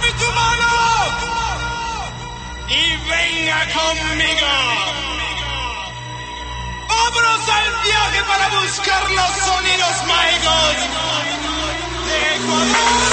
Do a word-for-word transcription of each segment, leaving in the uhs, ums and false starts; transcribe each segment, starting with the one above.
tu mano y venga conmigo. Vámonos al viaje para buscar los sonidos mágicos de Ecuador.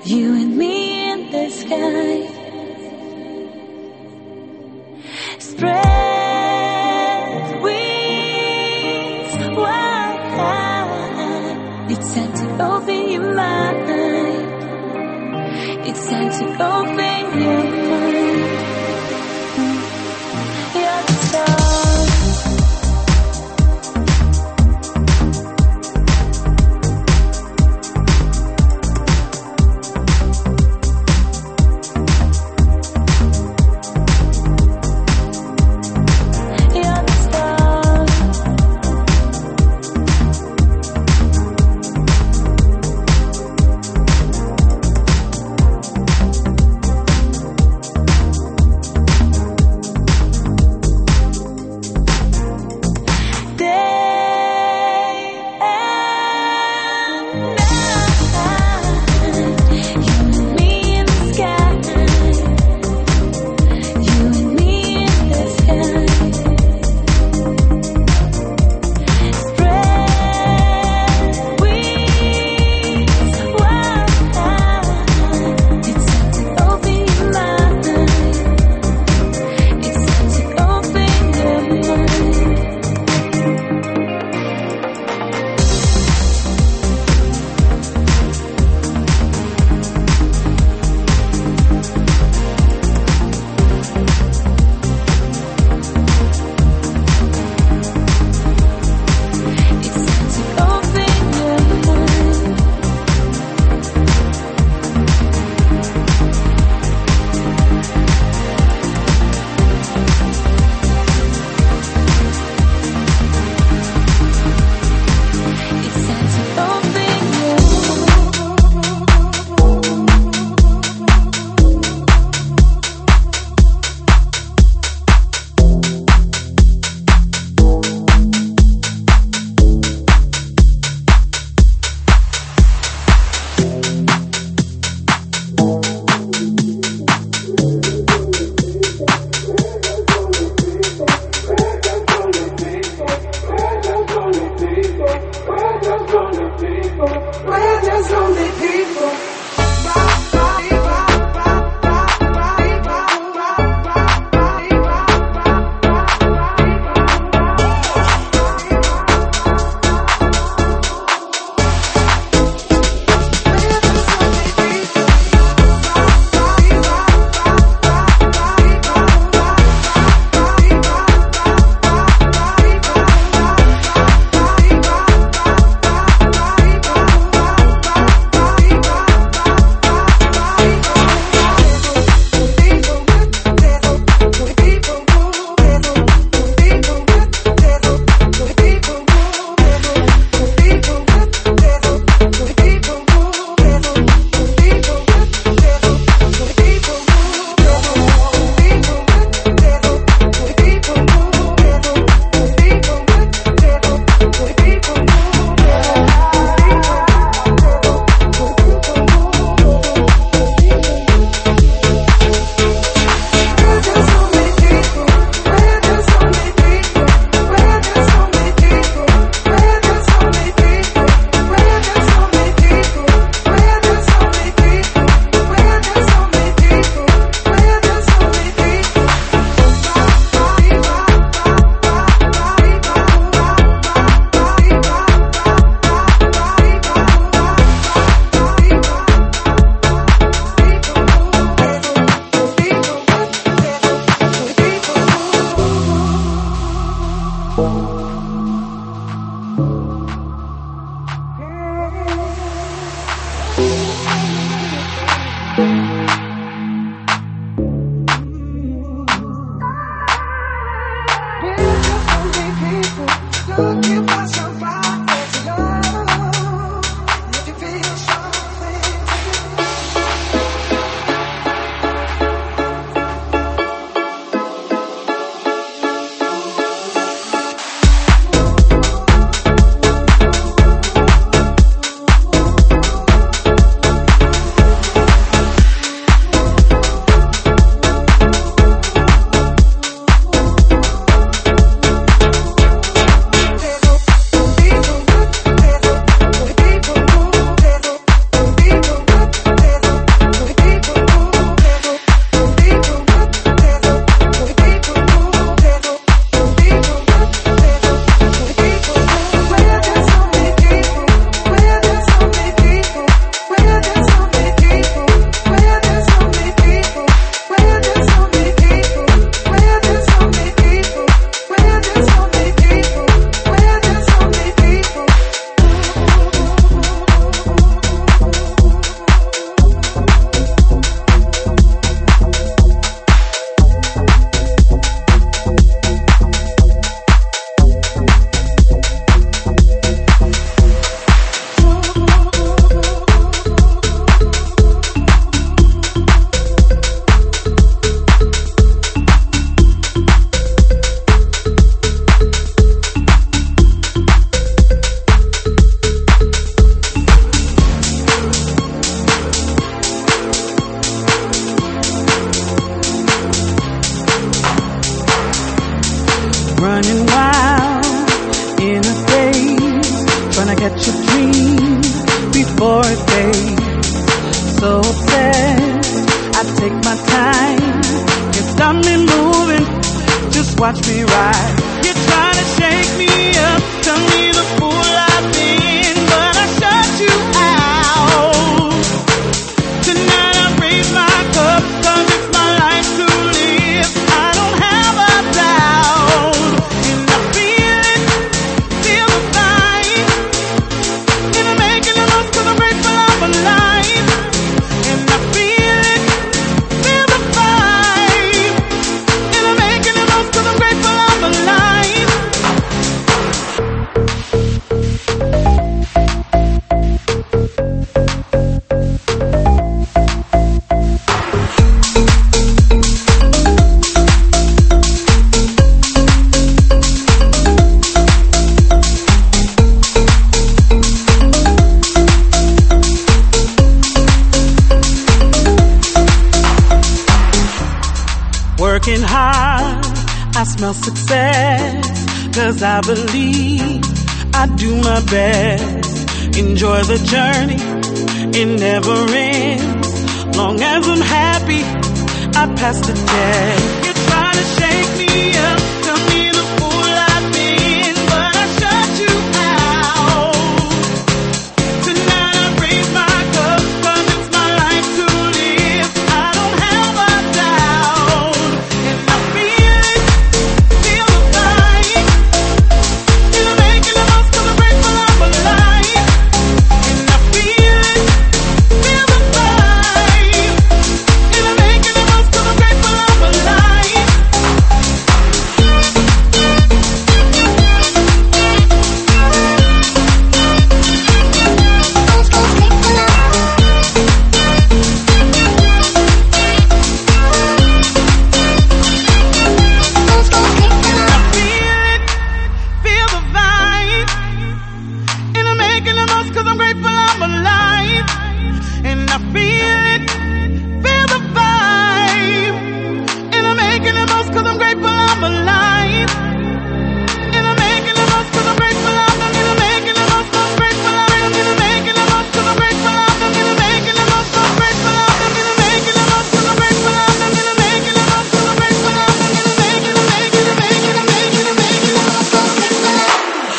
You and me in the sky. Spread wings wide. It's time to open your mind. It's time to open your mind. You're the stars. running wild in a daze, trying to catch a dream before it fades. So obsessed, I take my time. Can't stop me moving, just watch me ride. You're trying to shake me up, tell me the fool I've been, but I shut you out. Tonight I raise my cup, 'cause it's my life to live. I don't have a doubt, and I feel it, feel the vibe, and I'm making the most 'cause I'm grateful I'm alive. And I feel it, feel the vibe, and I'm making the most 'cause I'm grateful I'm alive. Working hard, I smell success, 'cause I believe I do my best. Enjoy the journey, it never ends. Long as I'm happy, I pass the test. You're trying to shake me up, tell me the fool I've been, but I shut you out. Tonight I raise my cup, 'cause it's my life to live. I don't have a doubt, and I feel it, feel the vibe, and I'm making the most 'cause I'm grateful I'm alive. And I feel it, feel the vibe, and I'm making the most 'cause I'm grateful I'm alive. I feel it, feel the vibe, and I'm making the most 'cause I'm grateful I'm alive. And I feel it, feel the vibe, and I'm making the most 'cause I'm grateful I'm alive. And I'm making the most 'cause I'm grateful I'm gonna making the most 'cause I'm grateful I'm gonna making the most 'cause I'm grateful I'm gonna making the most 'cause I'm grateful I'm gonna making the most 'cause I'm grateful I'm gonna making the most 'cause I'm grateful I'm gonna making the making the making the making the making the most 'cause I'm grateful I'm.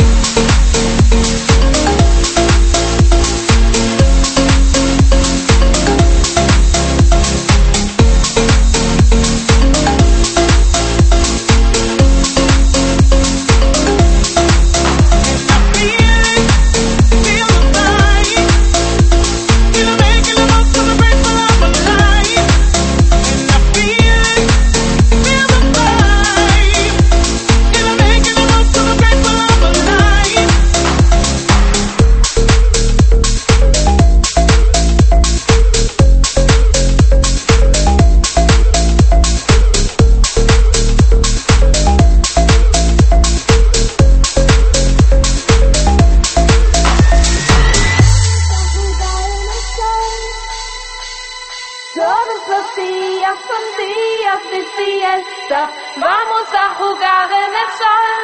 Todos los días son días de fiesta, vamos a jugar en el sol.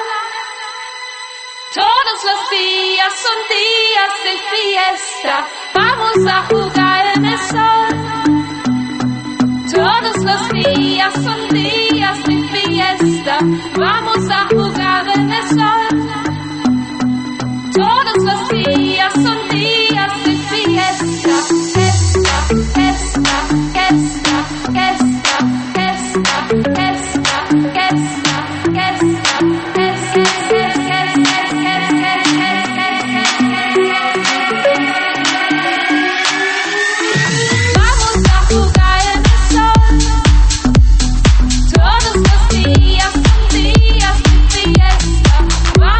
Todos los días son días de fiesta, vamos a jugar en el sol. Todos los días son días de fiesta, vamos a jugar en el sol. Todos los días son días de fiesta. Esta, esta, esta, esta, esta, esta, esta, vamos a jugar en el sol. Todos los días son días de fiesta.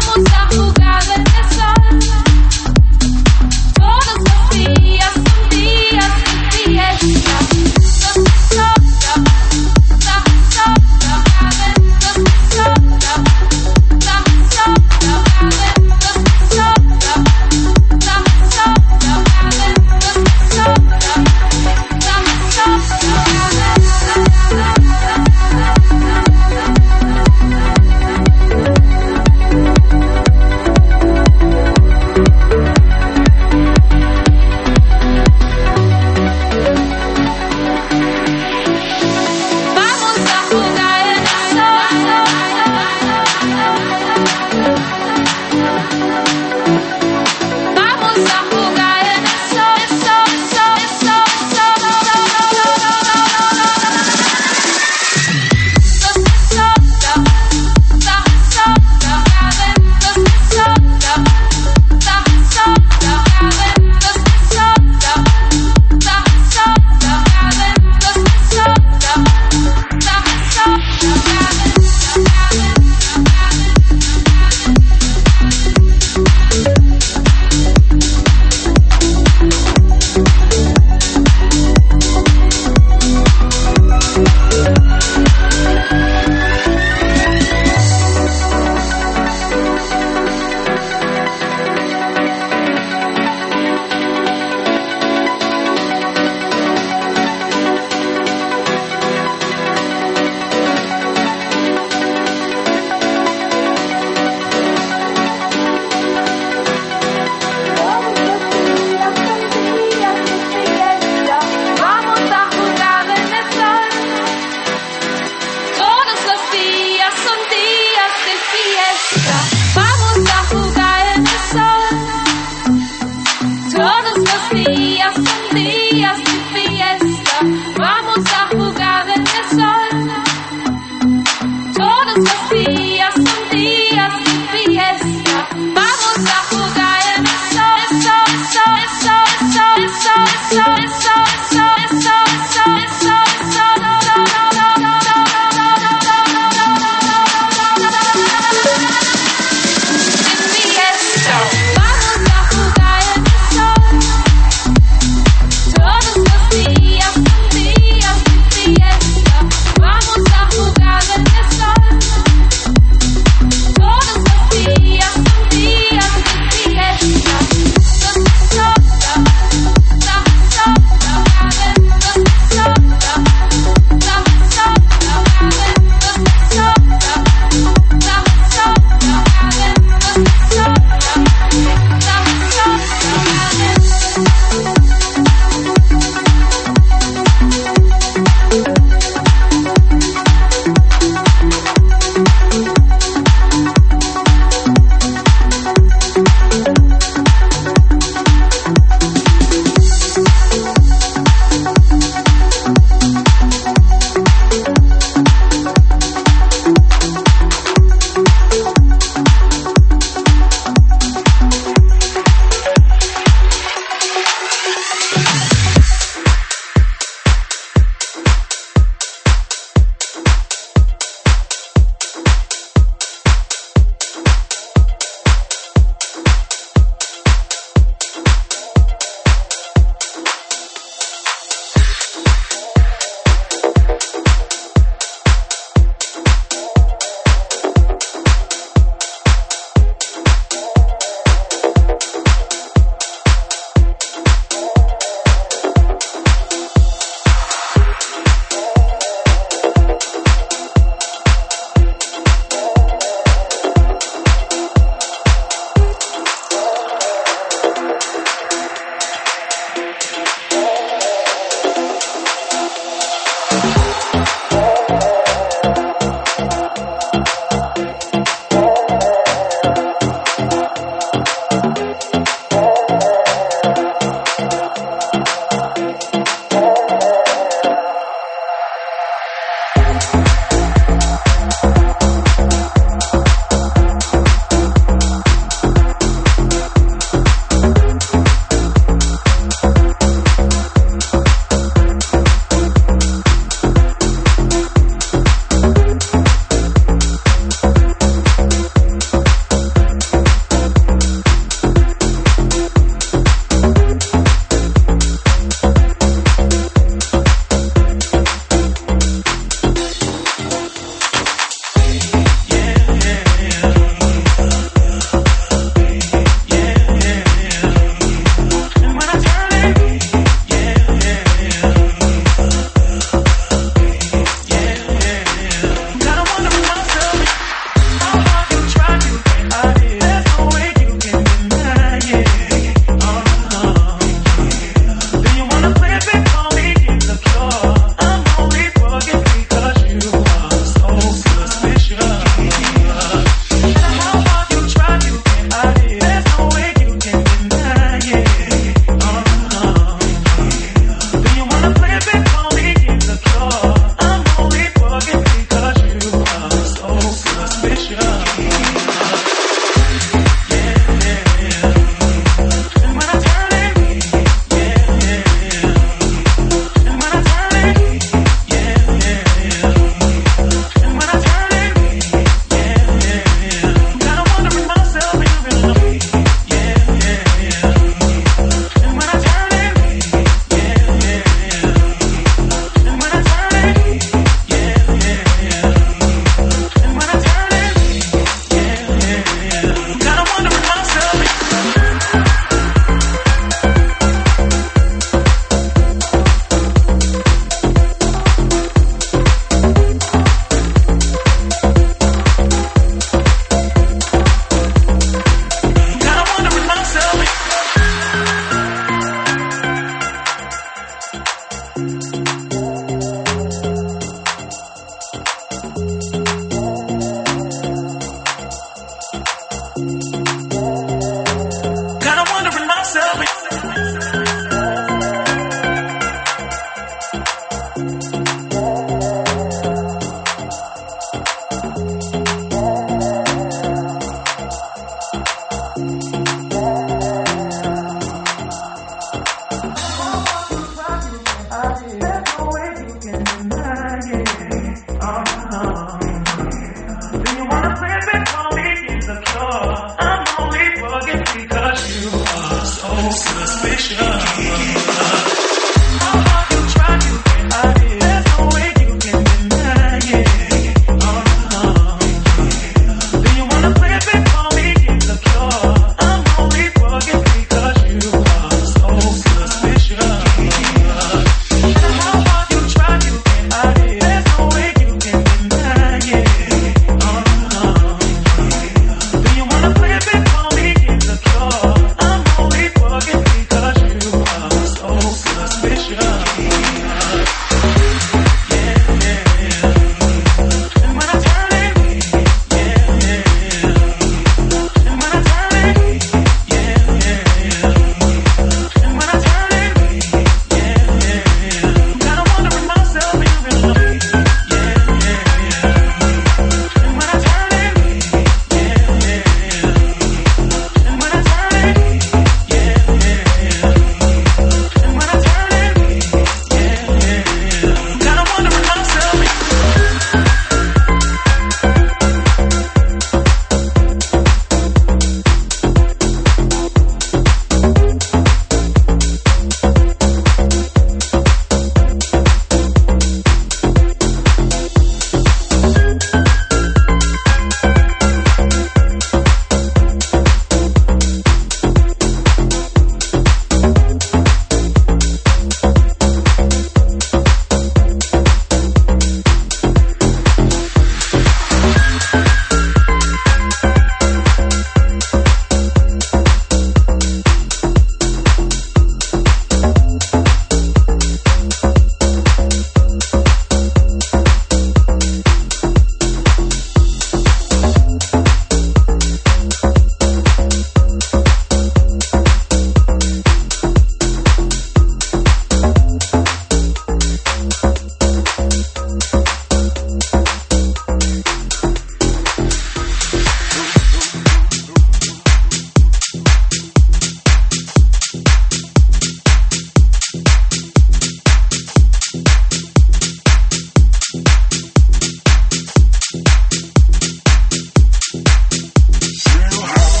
Yeah.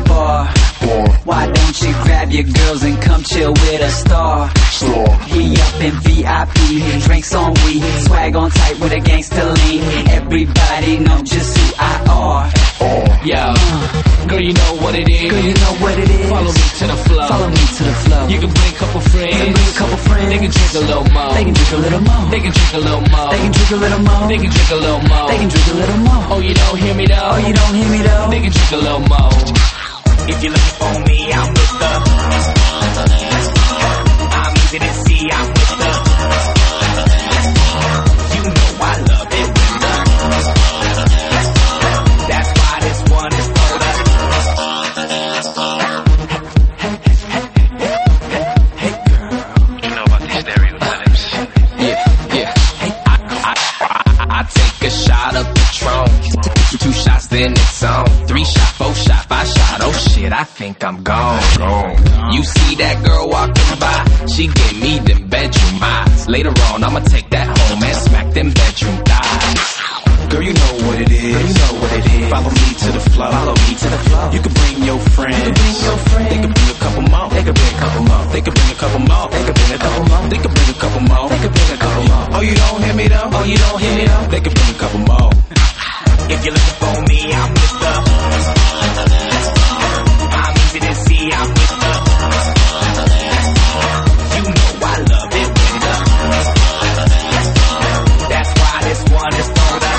bar. Why don't you grab your girls and come chill with a star? He up in V I P, drinks on weed, swag on tight with a gangster lean. Everybody know just who I are. Yo, girl, you know what it is. Girl, you know what it is. Follow me to the flow. Follow me to the flow. You can bring a couple friends. You can bring a couple friends. They can drink a little more. They can drink a little more. They can drink a little more. They can drink a little more. They can drink a little more. They can drink a little more. Oh, you don't hear me though. Oh, you don't hear me though. They can drink a little more. If you're looking for me, I'm with the. I'm easy to see, I'm with the. You know I love it when the. That's why this one is for the. Hey girl, you know about these stereotypes. Yeah, yeah. I, I, I, I take a shot of Patron. Two shots, then it's on. Three shot, four shot, five shot. Oh shit, I think I'm gone. gone. You see that girl walking by? She gave me them bedroom eyes. Later on, I'ma take that home and smack them bedroom thighs. Girl, you know what it is. Girl, you know what it is. Follow me to the flow. Follow me to the flow. You can bring your friends. You can bring your friends. They can bring a couple more. They can bring a couple more. They can bring a couple more. They can bring a couple more. They can bring a couple more. They can bring a couple more. Oh, you don't hear me though? Oh, you don't hear me though? They can bring a couple more. If you're looking for me, I'm with the. I'm easy to see, I'm with the. You know I love it when the. That's why this one is for the.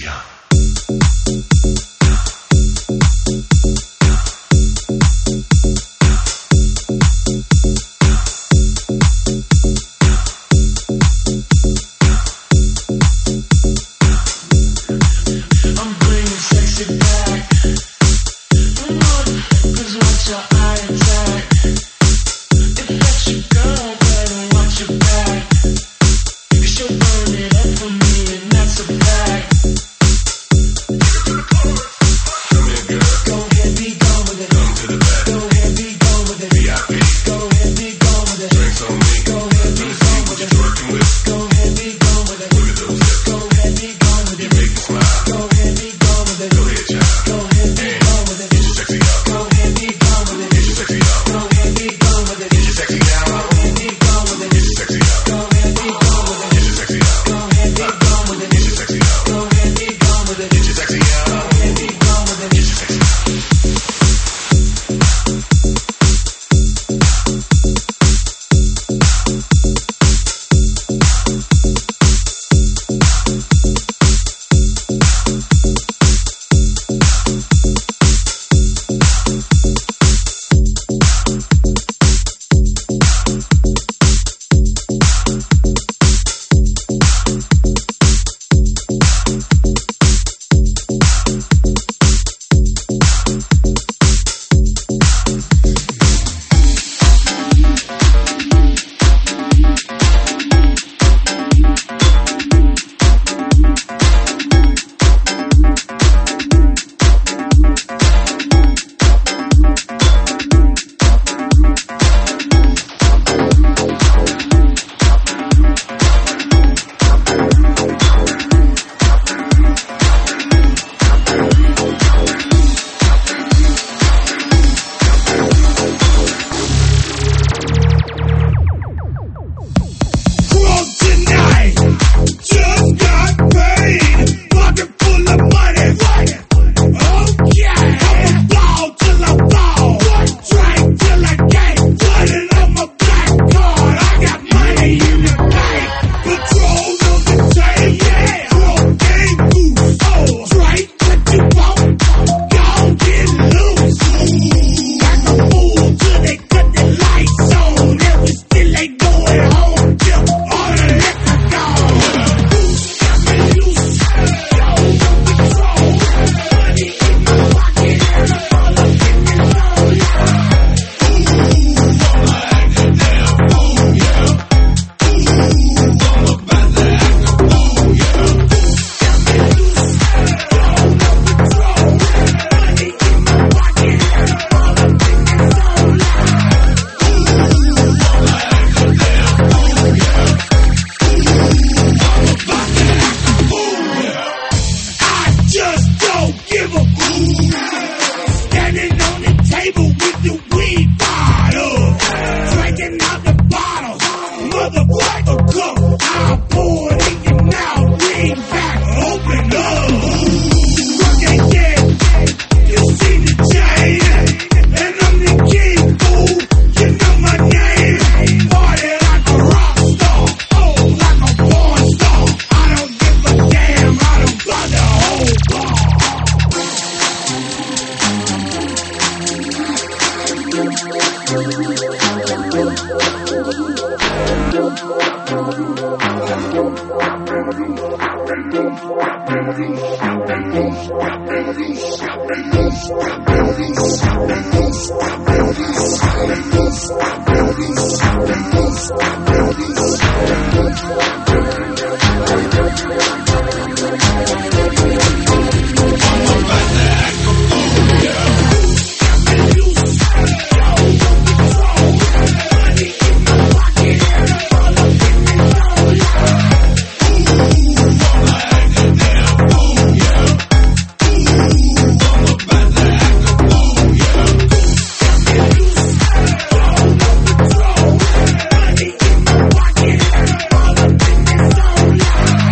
All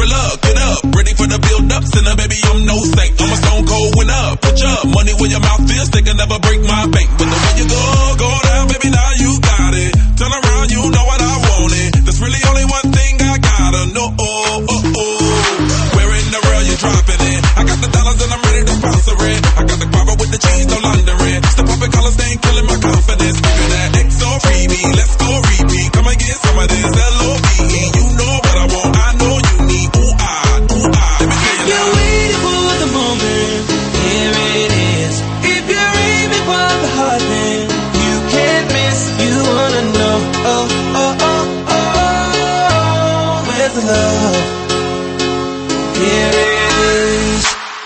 Girl up, get up, ready for the build up. Sinner, baby, I'm no saint. I'm a stone cold winner. Put your money where your mouth is. They can never break my bank. But the way you go, go down, baby, now you got it. Turn around, you know what I want it. There's really only one thing I gotta know. Oh, oh, oh. Where in the world you dropping it? I got the dollars and I'm ready to sponsor it. I got the guava with the cheese, no laundering. Step up and colors, they ain't killing my confidence. Give me that X O freebie, let's go repeat. Come and get some of this L O V E. You know what I want, I know you need. Ooh, ah, ooh, ah. Let me tell you now. You're waiting for the moment, here it is. If you're aiming for the heart, then you can't miss. You wanna know, oh, oh, oh, oh, where's the love? Here it is.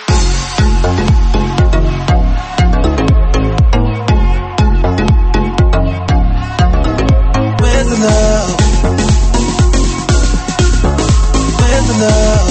Where's the love? Where's the love?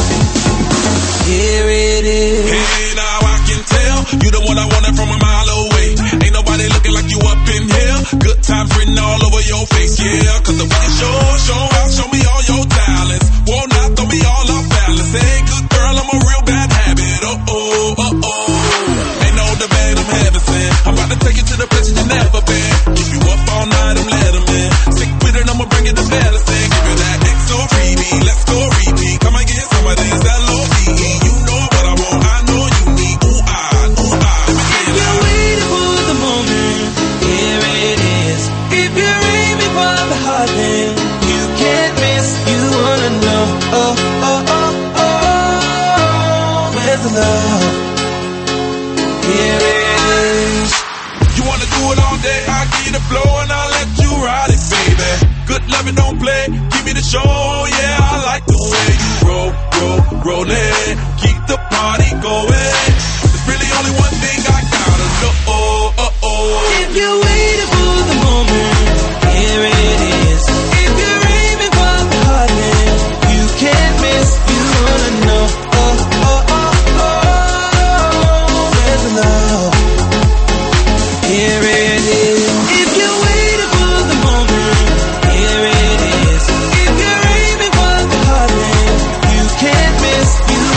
Here it is. Hey, now I can tell you the one I wanted from a mile away. Ain't nobody looking like you up in here. Good times written all over your face, yeah. Cause the way you show, show out, show me all your talents. Won't not throw me all off balance. Hey, good girl, I'm a real bad habit. Oh, oh, oh, oh. Ain't no debate, I'm heaven sent. I'm about to take you to the place you never been. Keep you up all night, I'm let 'em in. Stick with it, I'ma bring you the medicine. Give you that X O freebie, let's go repeat. Come and get some of this L O V E. You know what I want, I know you need. Ooh, ah, ooh, ah. Let me tell you now. You're waiting for the moment, here it is. If you're aiming for the heart, then you can't miss. You wanna know, oh, oh, oh, oh, where's the love? Here it is. You wanna do it all day, I'll give you the flow and I'll let you ride it, baby. Good loving, don't play, give me the show, yeah, I like the way you roll, roll, roll it. Keep the party going. There's really only one thing I gotta know, oh, oh, oh. If you're waiting for the moment, here it is. If you're aiming for the heart, then you can't miss. You wanna know, oh, oh, oh, oh, where's the love? Here it is. If you're waiting for the moment, here it is. If you're aiming for the heart, then you can't miss. You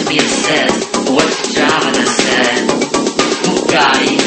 be obsessed with what Javana said. Bugatti.